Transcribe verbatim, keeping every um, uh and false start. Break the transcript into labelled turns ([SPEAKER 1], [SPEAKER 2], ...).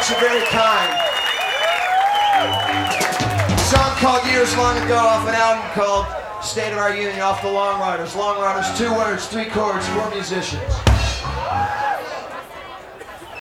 [SPEAKER 1] folks are very kind. A song called Years Long Ago off an album called State of Our Union off the Long Riders. Long Riders, two words, three chords, four musicians.